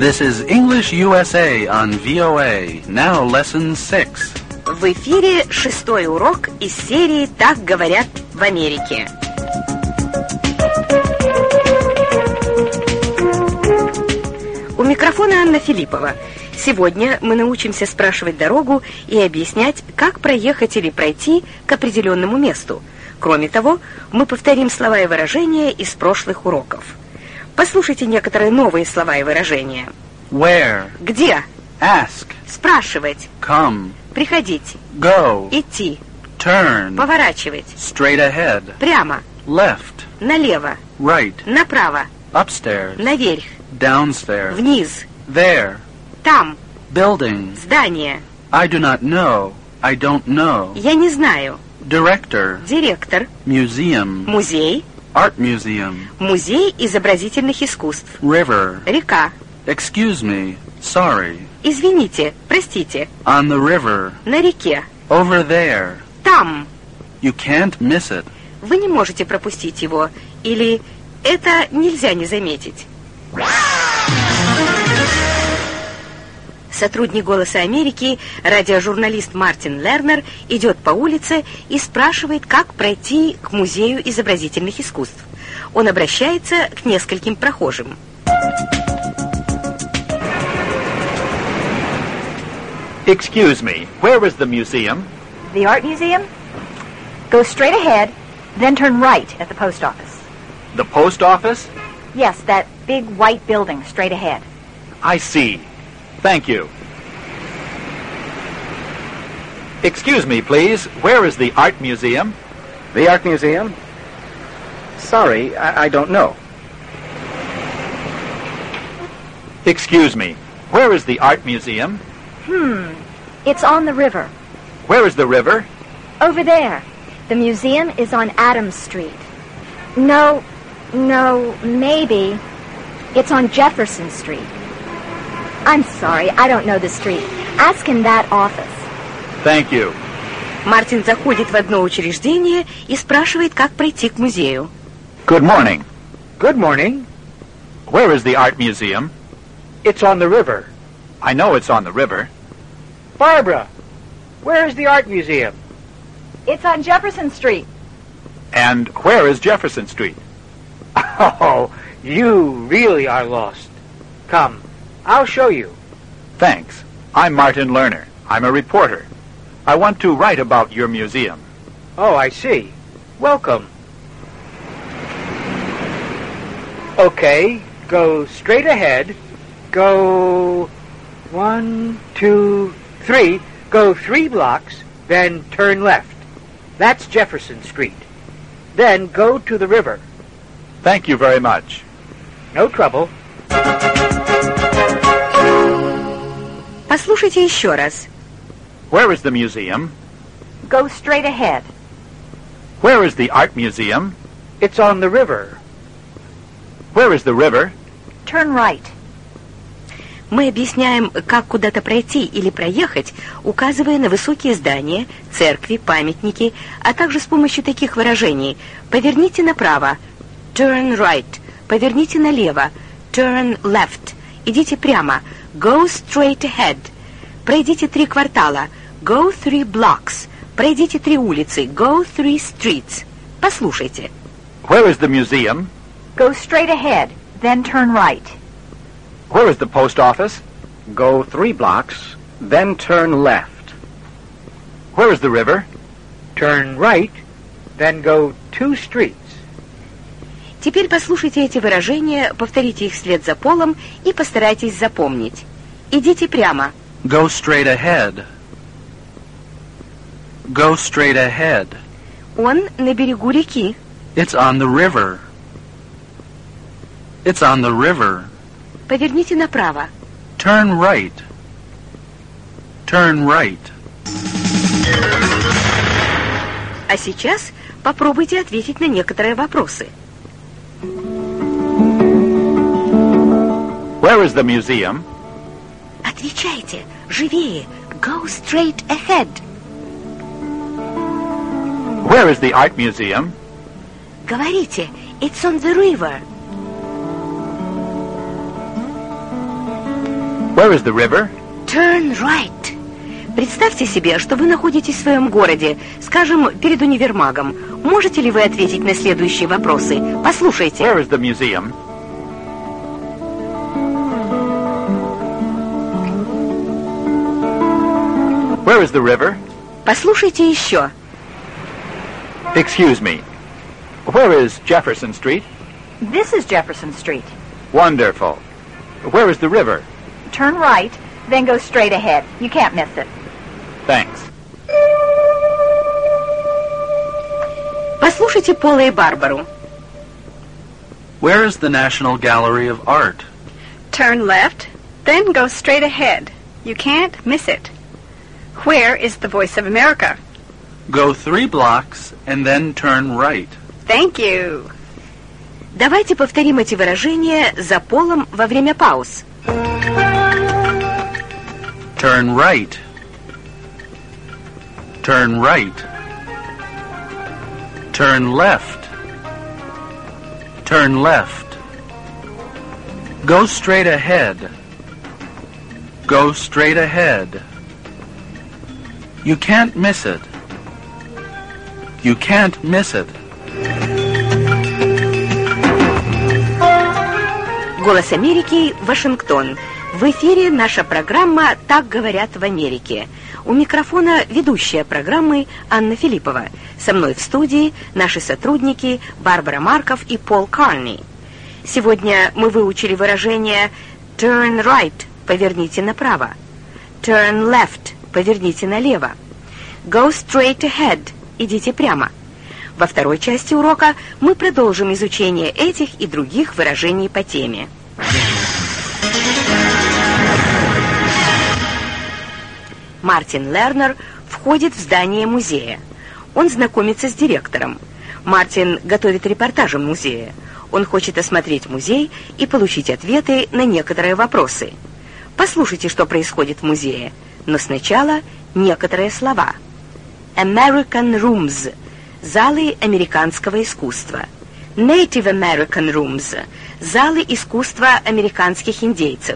This is English USA on VOA. Now lesson 6. В эфире 6-й урок из серии «Так говорят в Америке». У микрофона Анна Филиппова. Сегодня мы научимся спрашивать дорогу и объяснять, как проехать или пройти к определенному месту. Кроме того, мы повторим слова и выражения из прошлых уроков. Послушайте некоторые новые слова и выражения. Where? Где? Ask. Спрашивать. Come. Приходить. Go. Идти. Turn. Поворачивать. Straight ahead. Прямо. Left. Налево. Right. Направо. Upstairs. Наверх. Downstairs. Вниз. There. Там. Building. Здание. I do not know. I don't know. Я не знаю. Director. Директор. Museum. Музей. Art museum. Музей изобразительных искусств. River. Река. Excuse me. Sorry. Извините, простите. On the river. На реке. Over there. Там. You can't miss it. Вы не можете пропустить его. Или это нельзя не заметить. Сотрудник «Голоса Америки», радиожурналист Мартин Лернер, идет по улице и спрашивает, как пройти к Музею изобразительных искусств. Он обращается к нескольким прохожим. Excuse me, where is the museum? The art museum? Go straight ahead, then turn right at the post office. The post office? Yes, that big white building straight ahead. I see. Thank you. Excuse me, please. Where is the art museum? The art museum? Sorry, I don't know. Excuse me. Where is the art museum? It's on the river. Where is the river? Over there. The museum is on Adams Street. No, maybe. It's on Jefferson Street. I'm sorry, I don't know the street. Ask in that office. Thank you. Мартин заходит в одно учреждение и спрашивает, как пройти к музею. Good morning. Good morning. Where is the art museum? It's on the river. I know it's on the river. Barbara, where is the art museum? It's on Jefferson Street. And where is Jefferson Street? Oh, you really are lost. Come, I'll show you. Thanks. I'm Martin Lerner. I'm a reporter. I want to write about your museum. Oh, I see. Welcome. Okay, go straight ahead. Go 1, 2, 3. Go 3 blocks, then turn left. That's Jefferson Street. Then go to the river. Thank you very much. No trouble. Послушайте еще раз. Where is the museum? Go straight ahead. Where is the art museum? It's on the river. Where is the river? Turn right. Мы объясняем, как куда-то пройти или проехать, указывая на высокие здания, церкви, памятники, а также с помощью таких выражений: поверните направо, turn right, поверните налево, turn left, идите прямо, go straight ahead, пройдите 3 квартала, go 3 blocks, пройдите 3 улицы, go 3 streets. Послушайте. Where is the museum? Go straight ahead, then turn right. Where is the post office? Go 3 blocks, then turn left. Where is the river? Turn right, then go 2 streets. Теперь послушайте эти выражения, повторите их вслед за Полом и постарайтесь запомнить. Идите прямо. Go straight ahead. Go straight ahead. Он на берегу реки. It's on the river. It's on the river. Поверните направо. Turn right. Turn right. А сейчас попробуйте ответить на некоторые вопросы. Where is the museum? Отвечайте, живее. Go straight ahead. Where is the art museum? Говорите, it's on the river. Where is the river? Turn right. Представьте себе, что вы находитесь в своем городе, скажем, перед универмагом. Можете ли вы ответить на следующие вопросы? Послушайте. Where is the museum? Where is the river? Послушайте еще. Excuse me. Where is Jefferson Street? This is Jefferson Street. Wonderful. Where is the river? Turn right, then go straight ahead. You can't miss it. Thanks. Послушайте Пола и Барбару. Where is the National Gallery of Art? Turn left, then go straight ahead. You can't miss it. Where is the Voice of America? Go 3 blocks and then turn right. Thank you. Давайте повторим эти выражения за Полом во время пауз. Turn right. Turn right. Turn left. Turn left. Go straight ahead. Go straight ahead. You can't miss it. You can't miss it. Голос Америки, Вашингтон. В эфире наша программа «Так говорят в Америке». У микрофона ведущая программы Анна Филиппова. Со мной в студии наши сотрудники Барбара Марков и Пол Карни. Сегодня мы выучили выражение «turn right» – «поверните направо», «turn left» – «поверните налево», «go straight ahead» – «идите прямо». Во второй части урока мы продолжим изучение этих и других выражений по теме. Мартин Лернер входит в здание музея. Он знакомится с директором. Мартин готовит репортажи музея. Он хочет осмотреть музей и получить ответы на некоторые вопросы. Послушайте, что происходит в музее. Но сначала некоторые слова. American Rooms – залы американского искусства. Native American Rooms – залы искусства американских индейцев.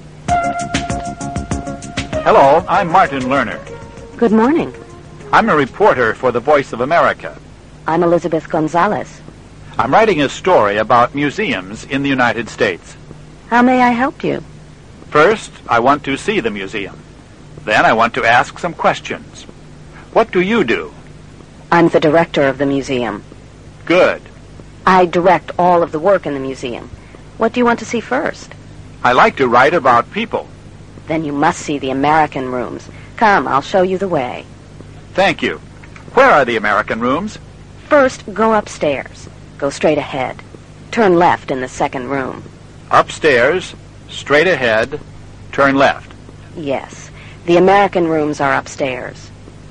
Hello, I'm Martin Lerner. Good morning. I'm a reporter for the Voice of America. I'm Elizabeth Gonzalez. I'm writing a story about museums in the United States. How may I help you? First, I want to see the museum. Then I want to ask some questions. What do you do? I'm the director of the museum. Good. I direct all of the work in the museum. What do you want to see first? I like to write about people. Then you must see the American rooms. Come, I'll show you the way. Thank you. Where are the American rooms? First, go upstairs. Go straight ahead. Turn left in the second room. Upstairs, straight ahead, turn left. Yes, the American rooms are upstairs.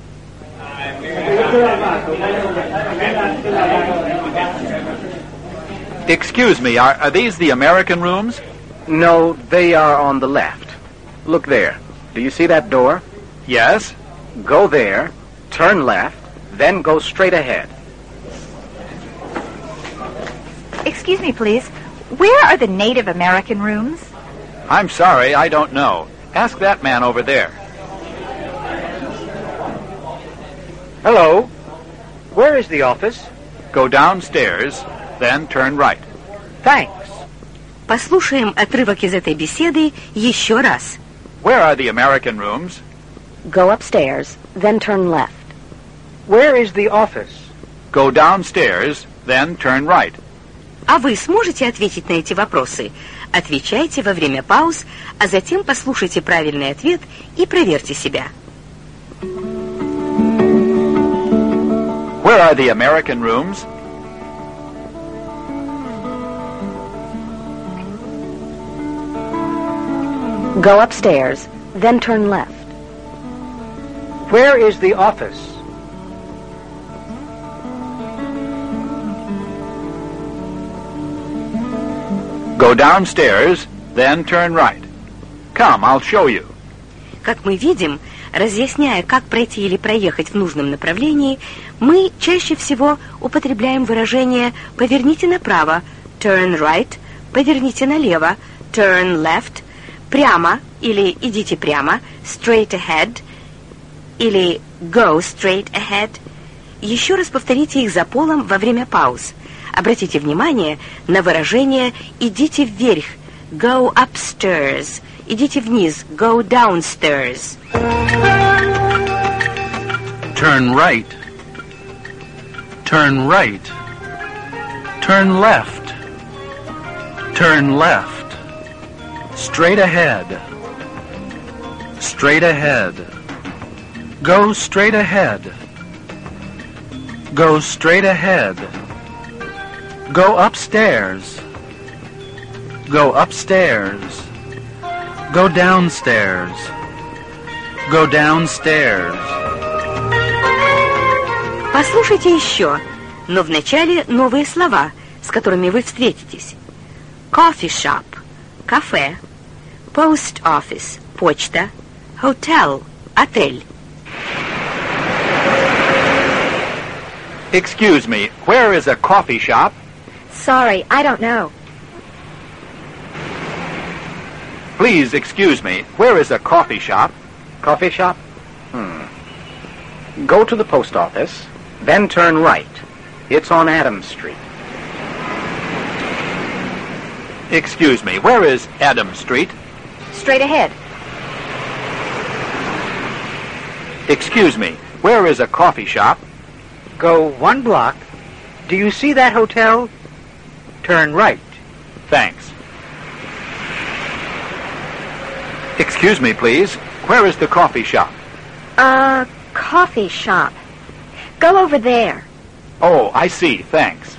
Excuse me, are these the American rooms? No, they are on the left. Look there. Do you see that door? Yes. Go there, turn left, then go straight ahead. Excuse me, please. Where are the Native American rooms? I'm sorry, I don't know. Ask that man over there. Hello. Where is the office? Go downstairs, then turn right. Thanks. Послушаем отрывок из этой беседы еще раз. Where are the American rooms? Go upstairs, then turn left. Where is the office? Go downstairs, then turn right. А вы сможете ответить на эти вопросы? Отвечайте во время пауз, а затем послушайте правильный ответ и проверьте себя. Where are the American rooms? Go upstairs, then turn left. Where is the office? Go downstairs, then turn right. Come, I'll show you. Как мы видим, разъясняя, как пройти или проехать в нужном направлении, мы чаще всего употребляем выражение «поверните направо» – turn right, «поверните налево» – turn left, «прямо» или идите прямо, straight ahead, или go straight ahead. Еще раз повторите их за Полом во время пауз. Обратите внимание на выражение «идите вверх», go upstairs, идите вниз, go downstairs. Turn right. Turn right. Turn left. Turn left. Straight ahead. Straight ahead. Go straight ahead. Go straight ahead. Go upstairs. Go upstairs. Go downstairs. Go downstairs. Послушайте еще, но вначале новые слова, с которыми вы встретитесь. Coffee shop – кафе. Post office – почта. Hotel – отель. Excuse me, where is a coffee shop? Sorry, I don't know. Please excuse me, where is a coffee shop? Coffee shop? Go to the post office, then turn right. It's on Adams Street. Excuse me, where is Adams Street? Straight ahead. Excuse me, where is a coffee shop? Go 1 block. Do you see that hotel? Turn right. Thanks. Excuse me, please. Where is the coffee shop? Coffee shop. Go over there. Oh, I see. Thanks.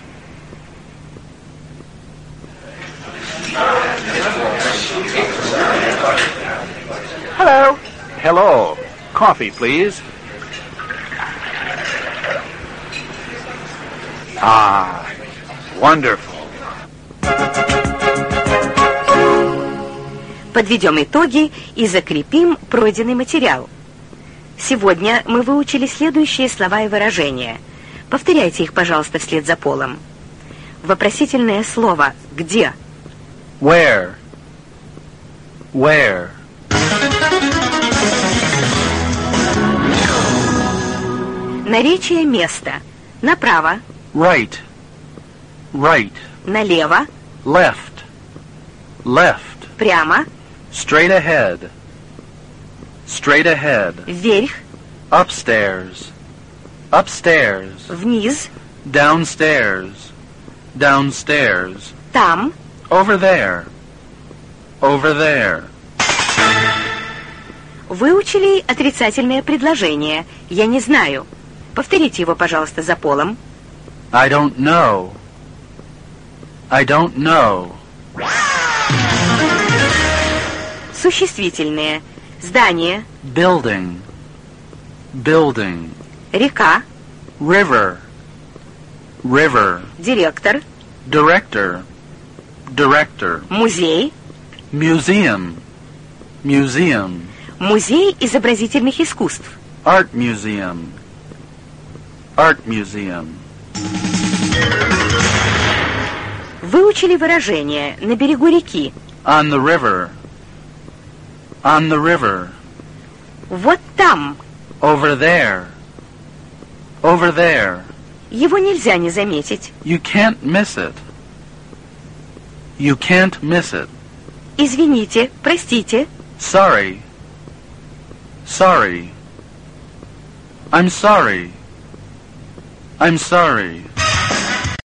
Hello. Hello. Coffee, please. Ah, wonderful. Подведем итоги и закрепим пройденный материал. Сегодня мы выучили следующие слова и выражения. Повторяйте их, пожалуйста, вслед за Полом. Вопросительное слово «где». Where? Where? Наречие места. Направо, Right. Right. налево, Left. Left. прямо, Straight ahead. Straight ahead. вверх, Upstairs. Upstairs. вниз, Downstairs. Downstairs. там. Over there. Over there. Выучили отрицательное предложение «я не знаю». Повторите его, пожалуйста, за Полом. I don't know. I don't know. Существительные. Здание, Building. Building. река, River. River. директор, Director. Director. музей, Museum. Museum. музей изобразительных искусств. Art museum. Art museum. Выучили выражение «на берегу реки». On the river. On the river. Вот там. Over there. Over there. Его нельзя не заметить. You can't miss it. You can't miss it. Извините, простите. Sorry. Sorry. I'm sorry. I'm sorry.